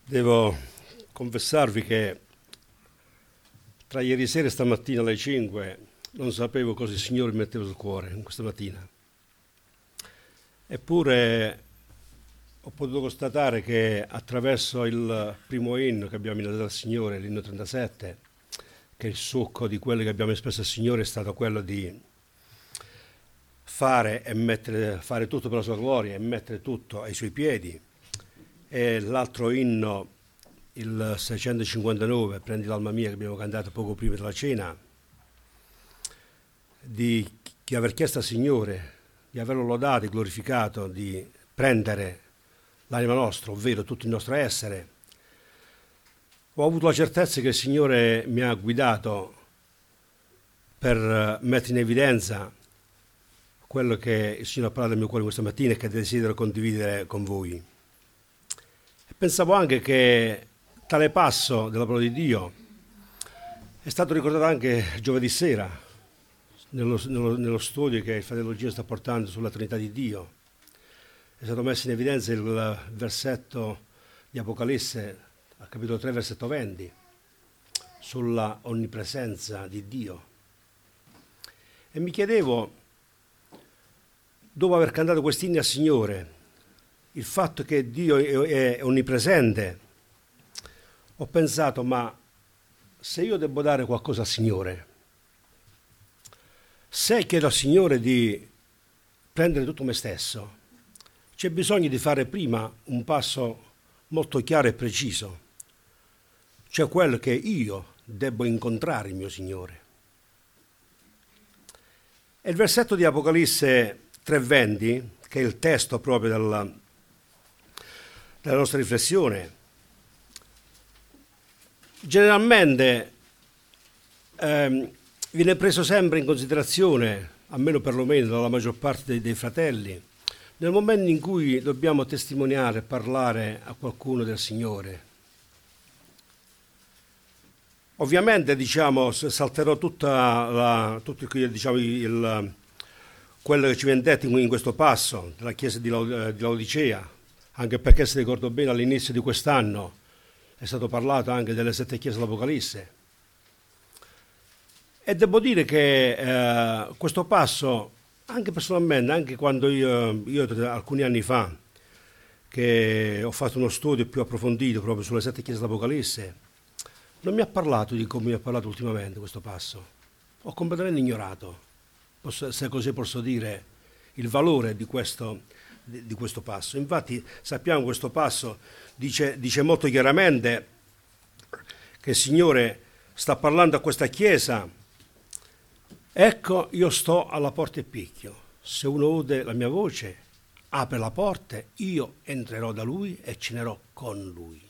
Devo confessarvi che tra ieri sera e stamattina alle 5 non sapevo cosa il Signore mi metteva sul cuore in questa mattina. Eppure ho potuto constatare che attraverso il primo inno che abbiamo innodato al Signore, l'inno 37, che il succo di quello che abbiamo espresso al Signore è stato quello di fare tutto per la sua gloria e mettere tutto ai suoi piedi. E l'altro inno, il 659, Prendi l'alma mia, che abbiamo cantato poco prima della cena, di aver chiesto al Signore, di averlo lodato e glorificato, di prendere l'anima nostra, ovvero tutto il nostro essere. Ho avuto la certezza che il Signore mi ha guidato per mettere in evidenza quello che il Signore ha parlato nel mio cuore questa mattina e che desidero condividere con voi. Pensavo anche che tale passo della parola di Dio è stato ricordato anche giovedì sera nello studio che il fratello Gino sta portando sulla Trinità di Dio. È stato messo in evidenza il versetto di Apocalisse, al capitolo 3, versetto 20, sulla onnipresenza di Dio. E mi chiedevo, dopo aver cantato questi inni al Signore, il fatto che Dio è onnipresente, ho pensato, ma se io devo dare qualcosa al Signore, se chiedo al Signore di prendere tutto me stesso, c'è bisogno di fare prima un passo molto chiaro e preciso, cioè quello che io devo incontrare il mio Signore. E il versetto di Apocalisse 3:20, che è il testo proprio della nostra riflessione, generalmente viene preso sempre in considerazione, almeno perlomeno dalla maggior parte dei fratelli, nel momento in cui dobbiamo testimoniare e parlare a qualcuno del Signore. Ovviamente, salterò tutto quello che ci viene detto in questo passo della Chiesa di Laodicea, anche perché, se ricordo bene, all'inizio di quest'anno è stato parlato anche delle 7 chiese dell'Apocalisse. E devo dire che questo passo, anche personalmente, anche quando io alcuni anni fa, che ho fatto uno studio più approfondito proprio sulle 7 chiese dell'Apocalisse, non mi ha parlato di come mi ha parlato ultimamente questo passo. Ho completamente ignorato, se così posso dire, il valore di questo passo. Infatti sappiamo che questo passo dice molto chiaramente che il Signore sta parlando a questa Chiesa: ecco, io sto alla porta e picchio, se uno ude la mia voce, apre la porta, io entrerò da lui e cenerò con lui.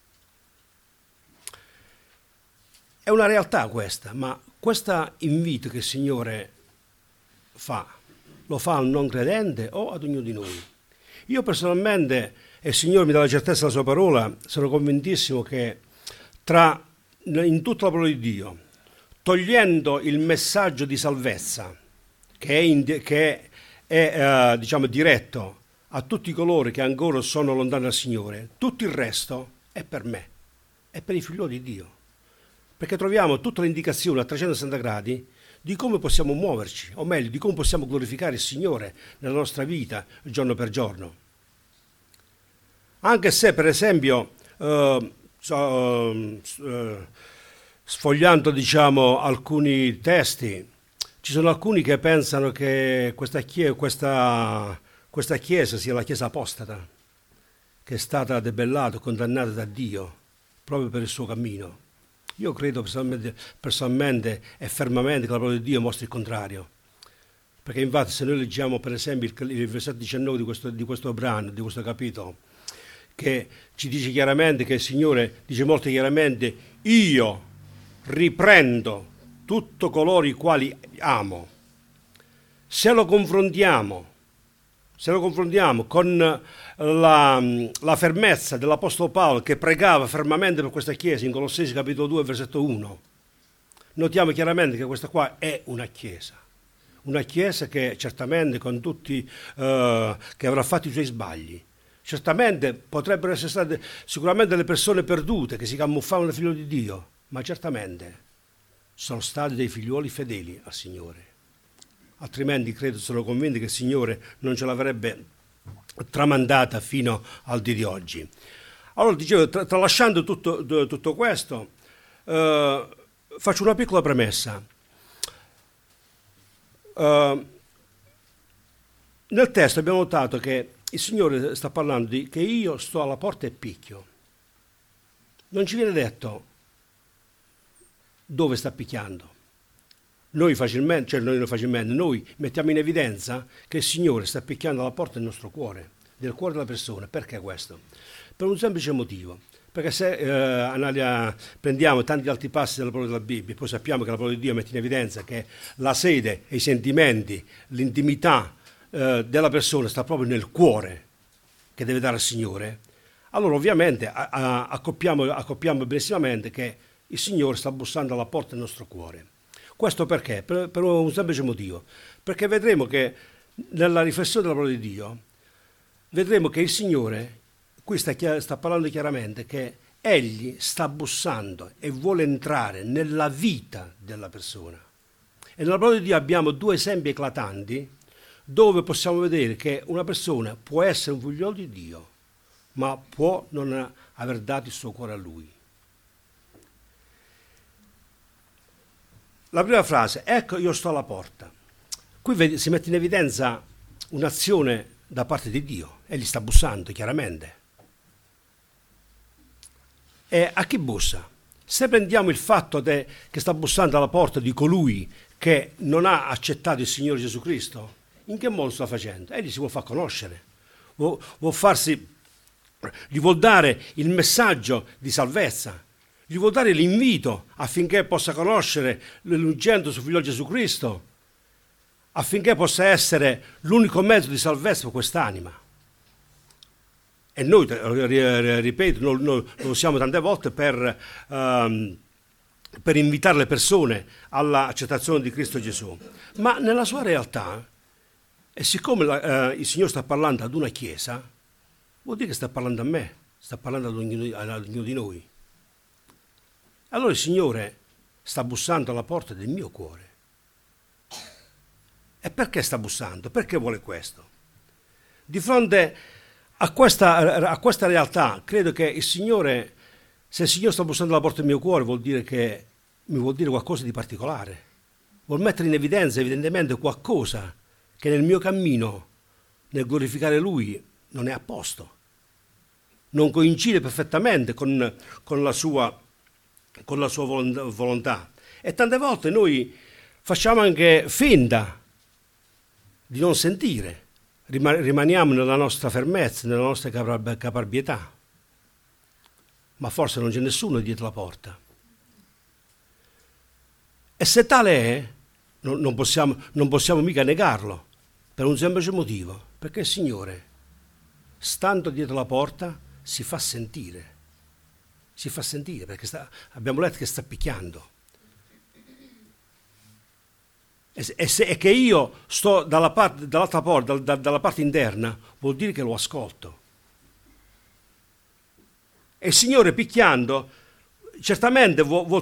È una realtà questa, ma questo invito che il Signore fa, lo fa al non credente o ad ognuno di noi? Io personalmente, e il Signore mi dà la certezza della sua parola, sono convintissimo che in tutta la parola di Dio, togliendo il messaggio di salvezza che è diretto a tutti coloro che ancora sono lontani dal Signore, tutto il resto è per me, è per i figlioli di Dio, perché troviamo tutta l'indicazione a 360 gradi di come possiamo muoverci, o meglio, di come possiamo glorificare il Signore nella nostra vita giorno per giorno. Anche se, per esempio, sfogliando alcuni testi, ci sono alcuni che pensano che questa chiesa sia la chiesa apostata, che è stata debellata, condannata da Dio proprio per il suo cammino. Io credo personalmente e fermamente che la parola di Dio mostri il contrario, perché infatti se noi leggiamo per esempio il versetto 19 di questo brano, di questo capitolo, che ci dice chiaramente, che il Signore dice molto chiaramente: io riprendo tutto coloro i quali amo. Se lo confrontiamo con la fermezza dell'Apostolo Paolo, che pregava fermamente per questa Chiesa in Colossesi capitolo 2 versetto 1, notiamo chiaramente che questa qua è una Chiesa che certamente con tutti che avrà fatto i suoi sbagli, Certamente potrebbero essere state sicuramente delle persone perdute che si camuffavano da figlio di Dio, ma certamente sono stati dei figliuoli fedeli al Signore. Altrimenti credo, sono convinto che il Signore non ce l'avrebbe tramandata fino al dì di oggi. Allora dicevo, tralasciando tutto questo, faccio una piccola premessa. Nel testo abbiamo notato che il Signore sta parlando di che io sto alla porta e picchio. Non ci viene detto dove sta picchiando. Noi mettiamo in evidenza che il Signore sta picchiando alla porta del nostro cuore, del cuore della persona. Perché questo? Per un semplice motivo. Perché se prendiamo tanti altri passi della parola della Bibbia, poi sappiamo che la parola di Dio mette in evidenza che la sede e i sentimenti, l'intimità della persona sta proprio nel cuore che deve dare al Signore, allora ovviamente accoppiamo benissimamente che il Signore sta bussando alla porta del nostro cuore. Questo perché? Per un semplice motivo. Perché vedremo che nella riflessione della parola di Dio, vedremo che il Signore, qui sta parlando chiaramente, che Egli sta bussando e vuole entrare nella vita della persona. E nella parola di Dio abbiamo due esempi eclatanti dove possiamo vedere che una persona può essere un figliolo di Dio, ma può non aver dato il suo cuore a Lui. La prima frase, ecco io sto alla porta. Qui si mette in evidenza un'azione da parte di Dio, Egli sta bussando chiaramente. E a chi bussa? Se prendiamo il fatto che sta bussando alla porta di colui che non ha accettato il Signore Gesù Cristo, in che modo sta facendo? Egli si vuol far conoscere, gli vuol dare il messaggio di salvezza, gli vuol dare l'invito affinché possa conoscere l'unigento suo figlio Gesù Cristo, affinché possa essere l'unico mezzo di salvezza per quest'anima. E noi, ripeto, lo usiamo tante volte per invitare le persone all'accettazione di Cristo Gesù. Ma nella sua realtà, e siccome il Signore sta parlando ad una chiesa, vuol dire che sta parlando a me, sta parlando ad ognuno di noi. Allora il Signore sta bussando alla porta del mio cuore. E perché sta bussando? Perché vuole questo? Di fronte a questa realtà, credo che il Signore, se il Signore sta bussando alla porta del mio cuore, vuol dire che mi vuol dire qualcosa di particolare. Vuol mettere in evidenza evidentemente qualcosa che nel mio cammino, nel glorificare Lui, non è a posto. Non coincide perfettamente con la sua volontà. E tante volte noi facciamo anche finta di non sentire, rimaniamo nella nostra fermezza, nella nostra caparbietà, ma forse non c'è nessuno dietro la porta. E se tale è, non possiamo mica negarlo, per un semplice motivo, perché il Signore, stando dietro la porta, si fa sentire perché abbiamo letto che sta picchiando. E che io sto dall'altra porta, dalla parte interna, vuol dire che lo ascolto. E il Signore picchiando certamente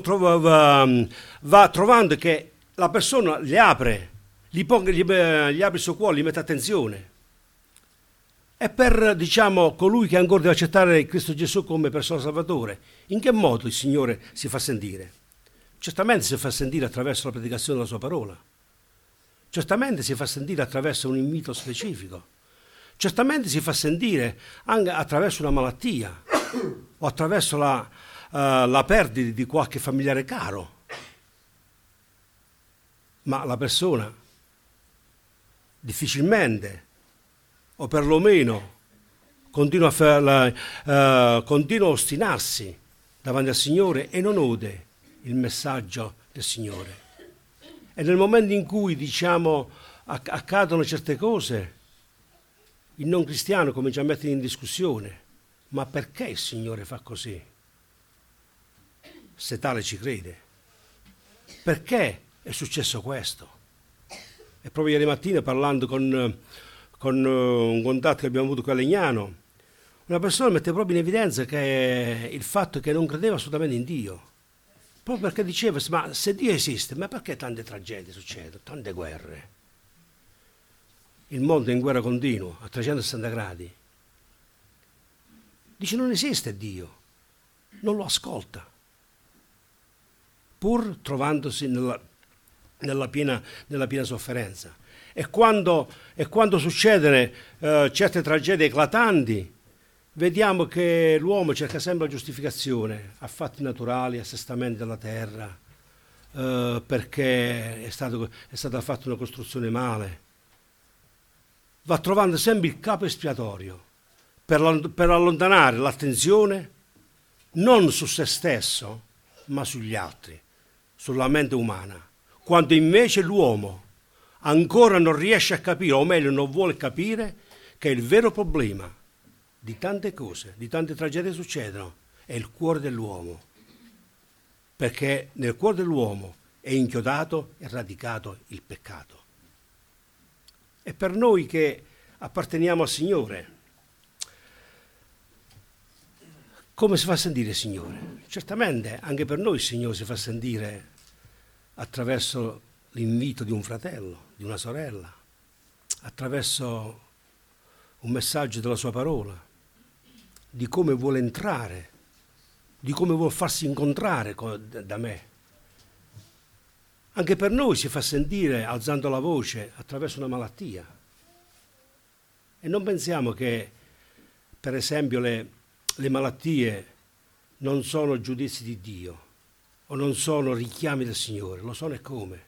va trovando che la persona gli apre il suo cuore, gli mette attenzione. E per, colui che ancora deve accettare Cristo Gesù come persona salvatore, in che modo il Signore si fa sentire? Certamente si fa sentire attraverso la predicazione della sua parola. Certamente si fa sentire attraverso un invito specifico. Certamente si fa sentire anche attraverso una malattia o attraverso la perdita di qualche familiare caro. Ma la persona difficilmente, o perlomeno continua a ostinarsi davanti al Signore e non ode il messaggio del Signore. E nel momento in cui, accadono certe cose, il non cristiano comincia a mettere in discussione: ma perché il Signore fa così? Se tale ci crede. Perché è successo questo? E proprio ieri mattina, parlando con un contatto che abbiamo avuto qui a Legnano, una persona mette proprio in evidenza che il fatto che non credeva assolutamente in Dio, proprio perché diceva, ma se Dio esiste, ma perché tante tragedie succedono, tante guerre? Il mondo è in guerra continua, a 360 gradi. Dice non esiste Dio, non lo ascolta, pur trovandosi nella piena sofferenza. E quando succedono certe tragedie eclatanti, vediamo che l'uomo cerca sempre la giustificazione a fatti naturali, assestamenti della terra, perché è stata fatta una costruzione male. Va trovando sempre il capo espiatorio per allontanare l'attenzione non su se stesso, ma sugli altri, sulla mente umana, quando invece l'uomo ancora non riesce a capire, o meglio non vuole capire, che il vero problema di tante cose, di tante tragedie succedono, è il cuore dell'uomo, perché nel cuore dell'uomo è inchiodato e radicato il peccato. E per noi che apparteniamo al Signore, come si fa sentire il Signore? Certamente anche per noi il Signore si fa sentire attraverso l'invito di un fratello, di una sorella, attraverso un messaggio della sua parola, di come vuole entrare, di come vuole farsi incontrare da me. Anche per noi si fa sentire alzando la voce attraverso una malattia. E non pensiamo che, per esempio, le malattie non sono giudizi di Dio o non sono richiami del Signore, lo sono e come.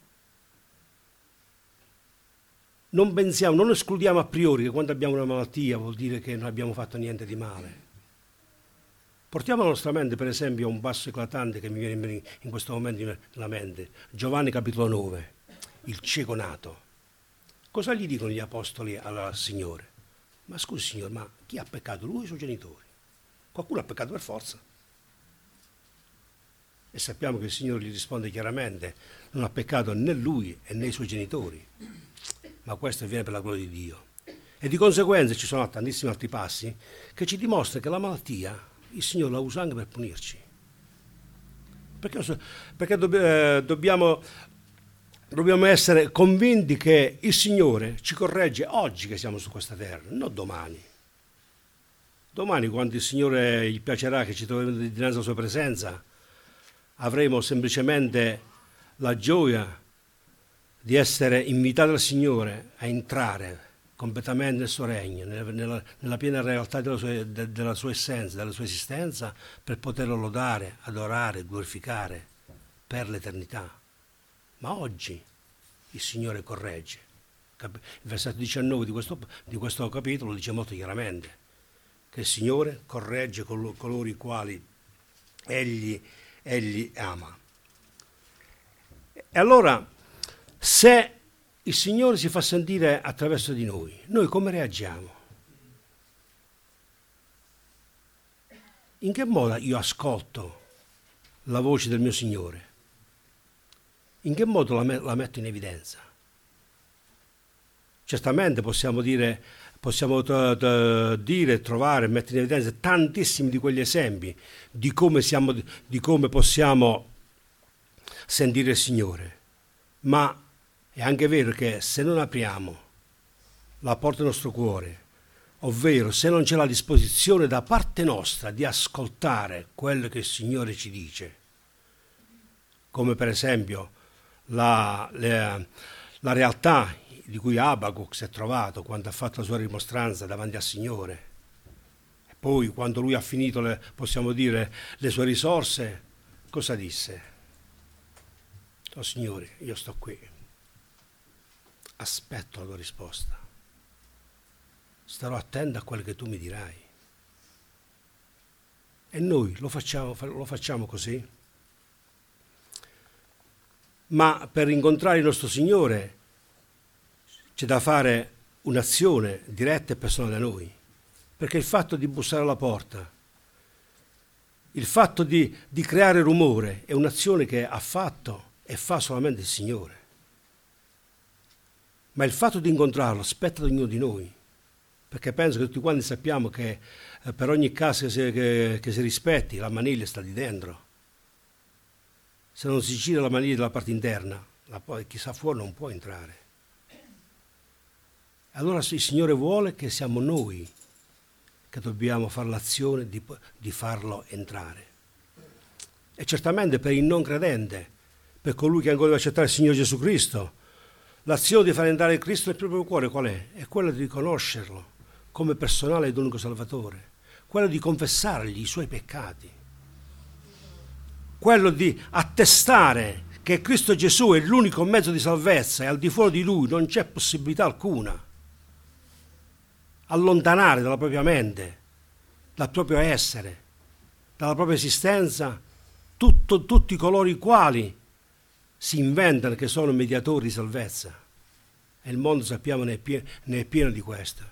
Non escludiamo a priori che quando abbiamo una malattia vuol dire che non abbiamo fatto niente di male. Portiamo la nostra mente, per esempio, a un passo eclatante che mi viene in questo momento nella mente. Giovanni capitolo 9, il cieco nato. Cosa gli dicono gli apostoli al Signore? Ma scusi Signore, ma chi ha peccato? Lui o i suoi genitori? Qualcuno ha peccato per forza. E sappiamo che il Signore gli risponde chiaramente, non ha peccato né lui né i suoi genitori, ma questo avviene per la gloria di Dio. E di conseguenza ci sono tantissimi altri passi che ci dimostrano che la malattia il Signore la usa anche per punirci. Perché dobbiamo essere convinti che il Signore ci corregge oggi che siamo su questa terra, non domani. Domani, quando il Signore gli piacerà che ci troviamo dinanzi alla sua presenza, avremo semplicemente la gioia di essere invitati dal Signore a entrare completamente nel suo regno, nella piena realtà della sua essenza, della sua esistenza, per poterlo lodare, adorare, glorificare per l'eternità. Ma oggi il Signore corregge. Il versetto 19 di questo capitolo dice molto chiaramente che il Signore corregge coloro i quali Egli ama. E allora, se il Signore si fa sentire attraverso di noi come reagiamo? In che modo io ascolto la voce del mio Signore? In che modo la metto in evidenza? Certamente possiamo trovare, mettere in evidenza tantissimi di quegli esempi di come possiamo sentire il Signore, ma è anche vero che se non apriamo la porta del nostro cuore, ovvero se non c'è la disposizione da parte nostra di ascoltare quello che il Signore ci dice, come per esempio la realtà di cui Abacuc si è trovato quando ha fatto la sua rimostranza davanti al Signore, e poi quando lui ha finito le sue risorse, cosa disse? Oh Signore, io sto qui, aspetto la tua risposta, starò attento a quello che tu mi dirai. E noi lo facciamo così? Ma per incontrare il nostro Signore c'è da fare un'azione diretta e personale da noi, perché il fatto di bussare alla porta, il fatto di creare rumore è un'azione che ha fatto e fa solamente il Signore. Ma il fatto di incontrarlo spetta ad ognuno di noi. perché penso che tutti quanti sappiamo che per ogni casa che si rispetti la maniglia sta di dentro. Se non si gira la maniglia della parte interna, chi sta fuori non può entrare. Allora il Signore vuole che siamo noi che dobbiamo fare l'azione di farlo entrare. E certamente per il non credente, per colui che ancora deve accettare il Signore Gesù Cristo, l'azione di far entrare Cristo nel proprio cuore qual è? È quella di riconoscerlo come personale ed unico Salvatore, quello di confessargli i suoi peccati, quello di attestare che Cristo Gesù è l'unico mezzo di salvezza e al di fuori di Lui non c'è possibilità alcuna. Allontanare dalla propria mente, dal proprio essere, dalla propria esistenza, tutti coloro i quali si inventano che sono mediatori di salvezza. E il mondo, sappiamo, ne è pieno di questo.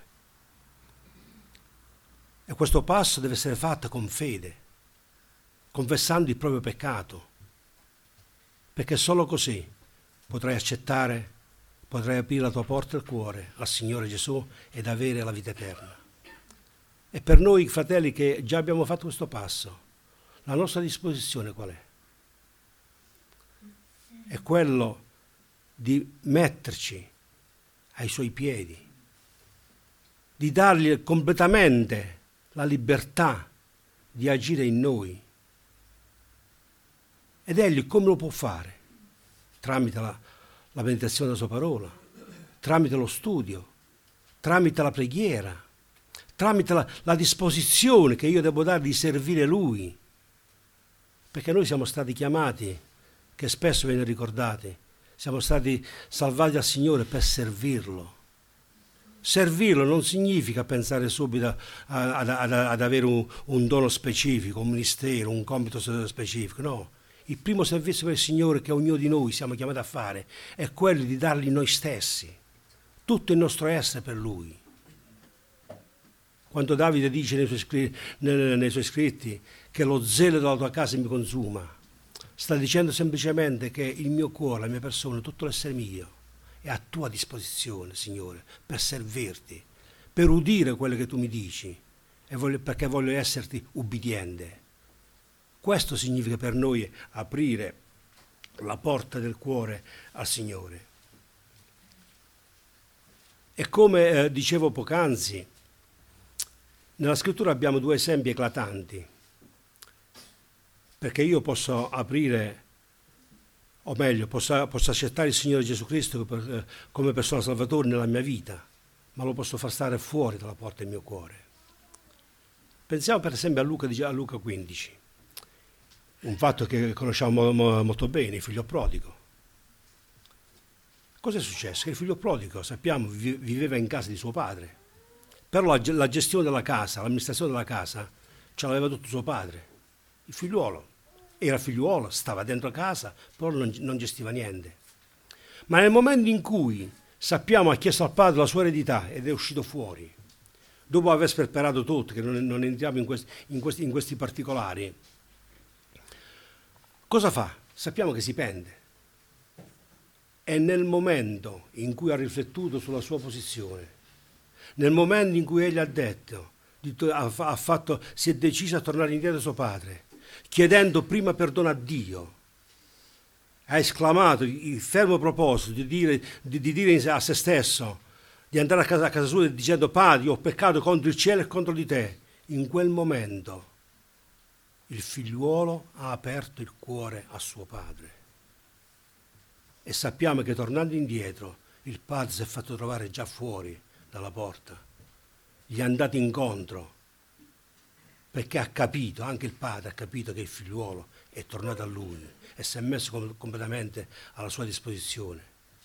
E questo passo deve essere fatto con fede, confessando il proprio peccato, perché solo così potrai accettare, potrai aprire la tua porta del cuore al Signore Gesù ed avere la vita eterna. E per noi, fratelli, che già abbiamo fatto questo passo, la nostra disposizione qual è? È quello di metterci ai Suoi piedi, di dargli completamente la libertà di agire in noi. Ed Egli come lo può fare? Tramite la meditazione della Sua parola, tramite lo studio, tramite la preghiera, tramite la disposizione che io devo dare di servire Lui. Perché noi siamo stati chiamati, che spesso viene ricordati, siamo stati salvati dal Signore per servirlo. Servirlo non significa pensare subito ad avere un dono specifico, un ministero, un compito specifico, no. Il primo servizio per il Signore che ognuno di noi siamo chiamati a fare è quello di dargli noi stessi, tutto il nostro essere per Lui. Quando Davide dice nei suoi scritti che lo zelo della tua casa mi consuma, sta dicendo semplicemente che il mio cuore, la mia persona, tutto l'essere mio è a tua disposizione, Signore, per servirti, per udire quello che tu mi dici, perché voglio esserti ubbidiente. Questo significa per noi aprire la porta del cuore al Signore. E come dicevo poc'anzi, nella Scrittura abbiamo due esempi eclatanti, perché io posso aprire, o meglio, posso accettare il Signore Gesù Cristo come persona salvatore nella mia vita, ma lo posso far stare fuori dalla porta del mio cuore. Pensiamo per esempio a Luca 15. Un fatto che conosciamo molto bene, il figlio prodigo. Cosa è successo? Che il figlio prodigo, sappiamo, viveva in casa di suo padre, però la gestione della casa, l'amministrazione della casa, ce l'aveva tutto suo padre. Il figliuolo era figliuolo, stava dentro casa, però non gestiva niente. Ma nel momento in cui, sappiamo, ha chiesto al padre la sua eredità ed è uscito fuori, dopo aver sperperato tutto, che non entriamo in questi particolari, cosa fa? Sappiamo che si pente. E nel momento in cui ha riflettuto sulla sua posizione, nel momento in cui egli ha detto, si è deciso a tornare indietro da suo padre, chiedendo prima perdono a Dio, ha esclamato il fermo proposito di dire a se stesso, di andare a casa sua dicendo: Padre, io ho peccato contro il cielo e contro di te. In quel momento il figliuolo ha aperto il cuore a suo padre. E sappiamo che tornando indietro il padre si è fatto trovare già fuori dalla porta. Gli è andato incontro perché ha capito, anche il padre ha capito che il figliuolo è tornato a lui e si è messo completamente alla sua disposizione.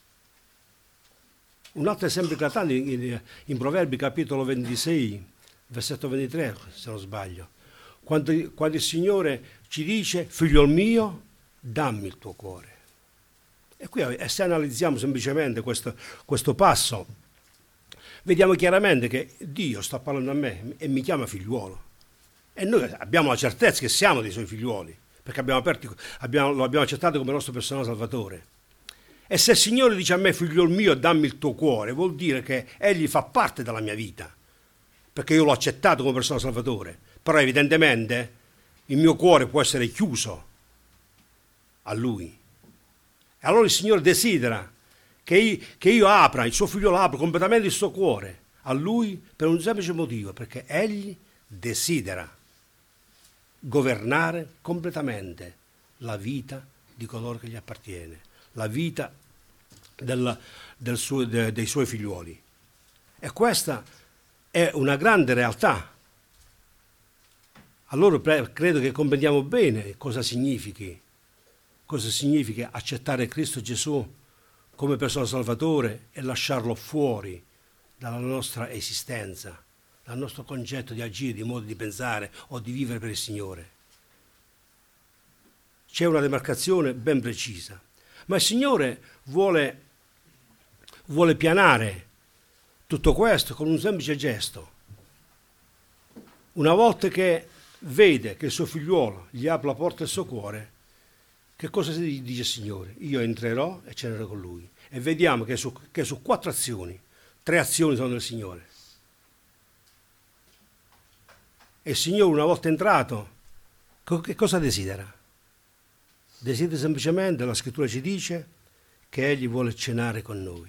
Un altro esempio eclatante in Proverbi capitolo 26, versetto 23, se non sbaglio, quando il Signore ci dice: figliol mio, dammi il tuo cuore. E qui, se analizziamo semplicemente questo passo, vediamo chiaramente che Dio sta parlando a me e mi chiama figliuolo. E noi abbiamo la certezza che siamo dei suoi figliuoli, perché lo abbiamo accettato come nostro personale salvatore. E se il Signore dice a me: figliol mio, dammi il tuo cuore, vuol dire che Egli fa parte della mia vita. perché io l'ho accettato come persona salvatore, però evidentemente il mio cuore può essere chiuso a Lui. E allora il Signore desidera che io apra, il suo figlio apra completamente il suo cuore a Lui per un semplice motivo, perché Egli desidera governare completamente la vita di coloro che gli appartiene, la vita dei suoi figliuoli. E questa è una grande realtà. Allora credo che comprendiamo bene cosa significa accettare Cristo Gesù come persona salvatore e lasciarlo fuori dalla nostra esistenza, dal nostro concetto di agire, di modo di pensare o di vivere per il Signore. C'è una demarcazione ben precisa, ma il Signore vuole pianare tutto questo con un semplice gesto. Una volta che vede che il suo figliuolo gli apre la porta del suo cuore, che cosa si dice il Signore? Io entrerò e cenerò con lui. E vediamo che su 4 azioni, 3 azioni sono del Signore. E il Signore, una volta entrato, che cosa desidera? Desidera semplicemente, la Scrittura ci dice, che Egli vuole cenare con noi.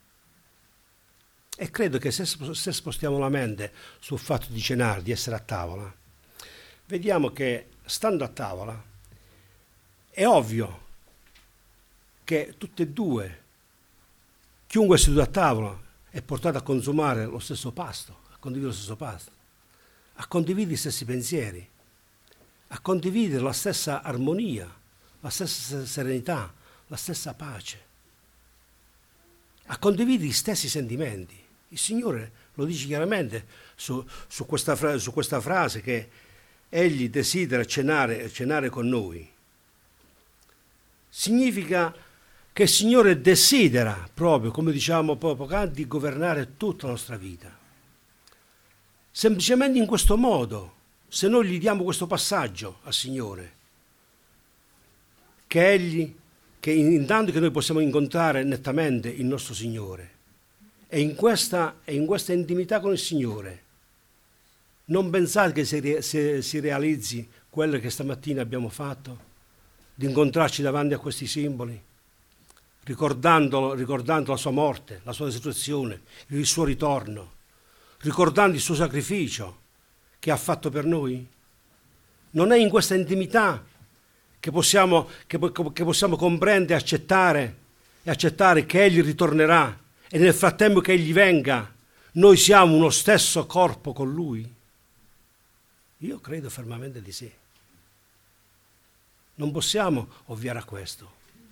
E credo che se spostiamo la mente sul fatto di cenare, di essere a tavola, vediamo che stando a tavola è ovvio che tutte e due, chiunque è seduto a tavola è portato a consumare lo stesso pasto, a condividere lo stesso pasto, a condividere gli stessi pensieri, a condividere la stessa armonia, la stessa serenità, la stessa pace, a condividere gli stessi sentimenti. Il Signore lo dice chiaramente su questa frase che Egli desidera cenare con noi. Significa che il Signore desidera proprio, come diciamo poc'anzi, di governare tutta la nostra vita. Semplicemente in questo modo, se noi gli diamo questo passaggio al Signore, che intanto che noi possiamo incontrare nettamente il nostro Signore, e in questa intimità con il Signore, non pensate che si realizzi quello che stamattina abbiamo fatto, di incontrarci davanti a questi simboli, ricordando la sua morte, la sua resurrezione, il suo ritorno, ricordando il suo sacrificio che ha fatto per noi? Non è in questa intimità che possiamo comprendere e accettare che Egli ritornerà e nel frattempo che Egli venga noi siamo uno stesso corpo con Lui? Io credo fermamente di sì. Non possiamo ovviare a questo.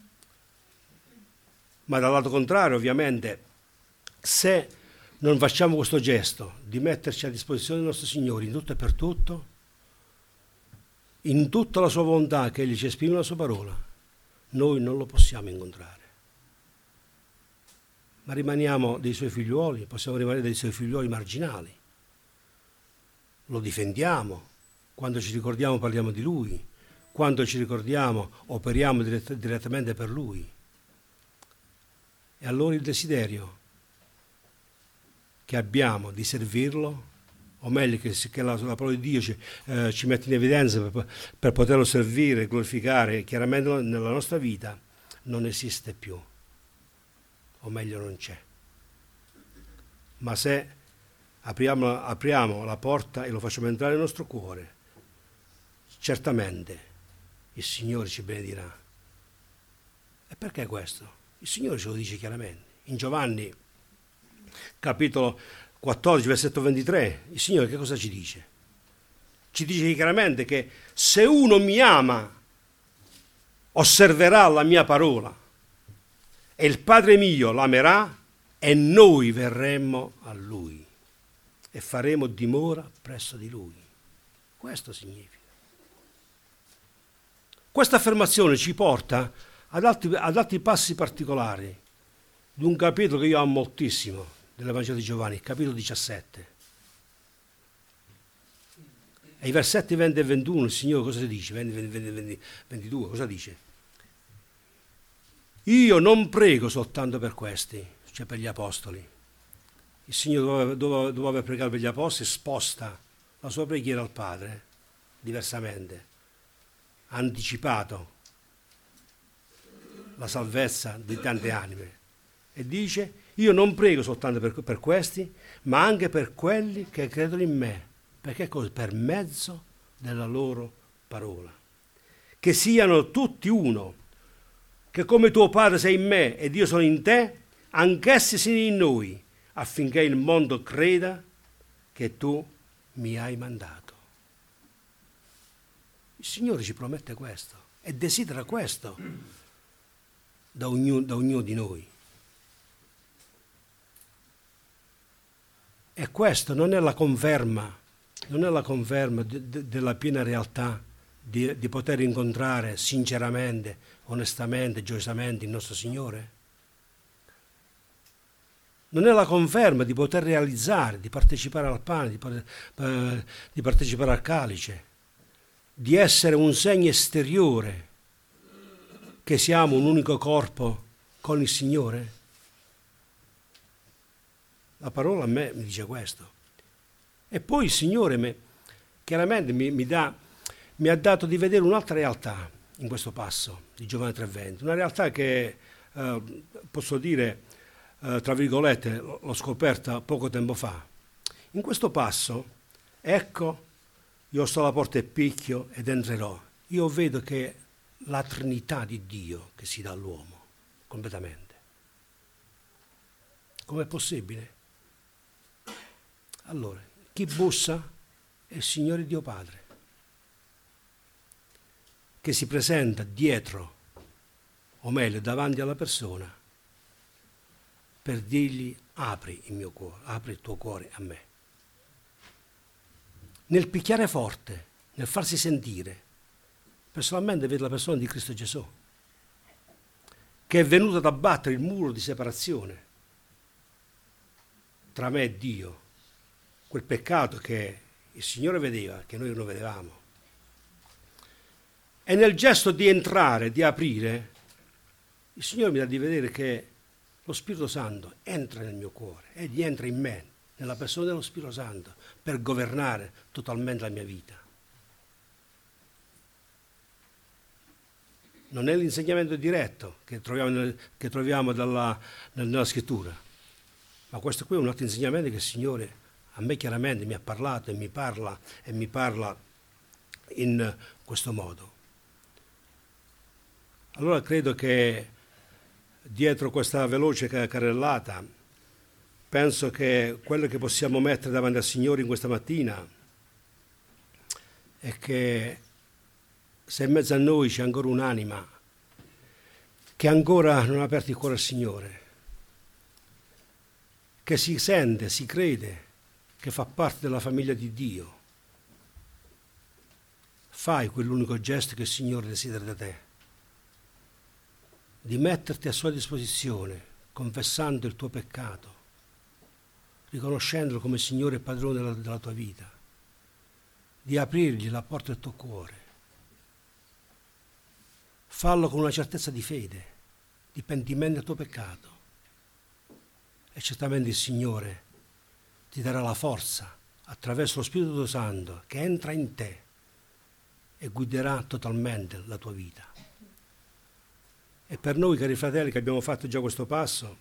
Ma dal lato contrario, ovviamente, se non facciamo questo gesto di metterci a disposizione del nostro Signore in tutto e per tutto, in tutta la sua volontà che Egli ci esprime nella sua parola, noi non lo possiamo incontrare. Ma rimaniamo dei Suoi figliuoli, possiamo rimanere dei Suoi figliuoli marginali. Lo difendiamo, quando ci ricordiamo parliamo di Lui, quando ci ricordiamo operiamo direttamente per Lui. E allora il desiderio che abbiamo di servirlo, o meglio che la parola di Dio ci mette in evidenza per poterlo servire, glorificare chiaramente nella nostra vita, non esiste più, o meglio non c'è. Ma se apriamo la porta e lo facciamo entrare nel nostro cuore, certamente il Signore ci benedirà. E perché questo? Il Signore ce lo dice chiaramente. In Giovanni, capitolo 14, versetto 23, il Signore che cosa ci dice? Ci dice chiaramente che se uno mi ama, osserverà la mia parola, e il Padre mio l'amerà, e noi verremo a Lui e faremo dimora presso di Lui. Questo significa. Questa affermazione ci porta ad altri passi particolari di un capitolo che io amo moltissimo dell'Evangelo di Giovanni, capitolo 17. E i versetti 20 e 21, il Signore cosa dice? 20, 22, cosa dice? Io non prego soltanto per questi, cioè per gli apostoli, il Signore, dopo aver pregato per gli apostoli, sposta la sua preghiera al Padre, diversamente. Ha anticipato la salvezza di tante anime e dice: io non prego soltanto per questi, ma anche per quelli che credono in me, perché così, per mezzo della loro parola, che siano tutti uno, che come tuo Padre sei in me ed io sono in te, anch'essi siano in noi, affinché il mondo creda che tu mi hai mandato. Il Signore ci promette questo e desidera questo da ognuno di noi. E questo non è la conferma della piena realtà di poter incontrare sinceramente, onestamente, giojosamente il nostro Signore? Non è la conferma di poter realizzare, di partecipare al pane, di partecipare al calice, di essere un segno esteriore che siamo un unico corpo con il Signore? La parola a me mi dice questo. E poi il Signore chiaramente mi ha dato di vedere un'altra realtà in questo passo di Giovanni 3,20, una realtà che posso dire, tra virgolette, l'ho scoperta poco tempo fa. In questo passo, ecco, io sto alla porta e picchio ed entrerò. Io vedo che la Trinità di Dio che si dà all'uomo, completamente. Com'è possibile? Allora, chi bussa è il Signore Dio Padre, che si presenta dietro, o meglio, davanti alla persona, per dirgli: apri il mio cuore, apri il tuo cuore a me. Nel picchiare forte, nel farsi sentire, personalmente vedo la persona di Cristo Gesù, che è venuto ad abbattere il muro di separazione tra me e Dio, quel peccato che il Signore vedeva, che noi non vedevamo. E nel gesto di entrare, di aprire, il Signore mi dà di vedere che lo Spirito Santo entra nel mio cuore, egli entra in me, nella persona dello Spirito Santo, per governare totalmente la mia vita. Non è l'insegnamento diretto che troviamo nella Scrittura, ma questo qui è un altro insegnamento che il Signore a me chiaramente mi ha parlato e mi parla in questo modo. Allora credo che dietro questa veloce carrellata, penso che quello che possiamo mettere davanti al Signore in questa mattina è che se in mezzo a noi c'è ancora un'anima che ancora non ha aperto il cuore al Signore, che si sente, si crede che fa parte della famiglia di Dio, fai quell'unico gesto che il Signore desidera da te, di metterti a sua disposizione, confessando il tuo peccato, riconoscendolo come Signore e Padrone della tua vita, di aprirgli la porta del tuo cuore. Fallo con una certezza di fede, di pentimento del tuo peccato. E certamente il Signore ti darà la forza attraverso lo Spirito Santo che entra in te e guiderà totalmente la tua vita. E per noi, cari fratelli, che abbiamo fatto già questo passo,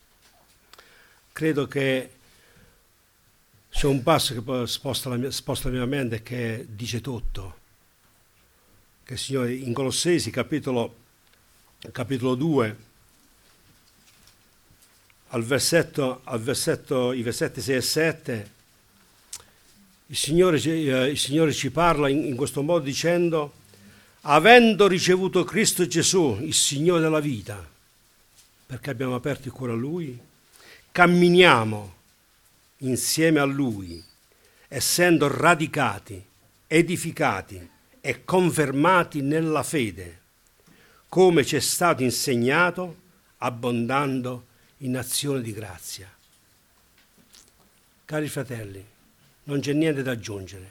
credo che c'è un passo che sposta la mia mente e che dice tutto. Che il Signore in Colossesi, capitolo 2, i versetti 6 e 7, il Signore ci parla in questo modo dicendo: avendo ricevuto Cristo Gesù, il Signore della vita, perché abbiamo aperto il cuore a Lui, camminiamo insieme a Lui, essendo radicati, edificati e confermati nella fede, come ci è stato insegnato, abbondando in azione di grazia. Cari fratelli, non c'è niente da aggiungere.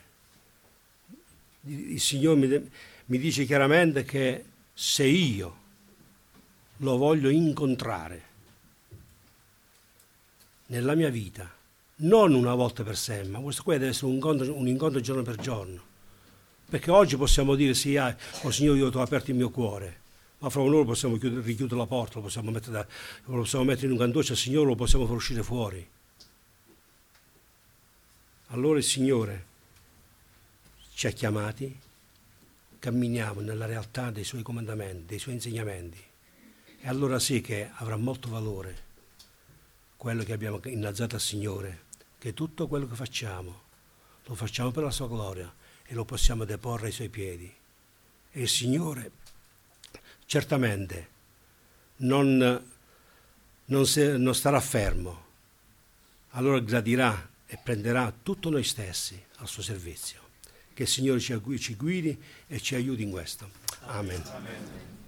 Il Signore mi dice chiaramente che se io lo voglio incontrare nella mia vita, non una volta per sempre, ma questo qui deve essere un incontro giorno per giorno. Perché oggi possiamo dire sì, oh Signore, io ti ho aperto il mio cuore, ma fra un'ora possiamo richiudere la porta, lo possiamo mettere in un cantuccio al Signore, lo possiamo far uscire fuori. Allora il Signore ci ha chiamati, camminiamo nella realtà dei Suoi comandamenti, dei Suoi insegnamenti, e allora sì che avrà molto valore quello che abbiamo innalzato al Signore, che tutto quello che facciamo lo facciamo per la Sua gloria e lo possiamo deporre ai Suoi piedi. E il Signore certamente non starà fermo, allora gradirà e prenderà tutto noi stessi al suo servizio. Che il Signore ci guidi e ci aiuti in questo. Amen. Amen.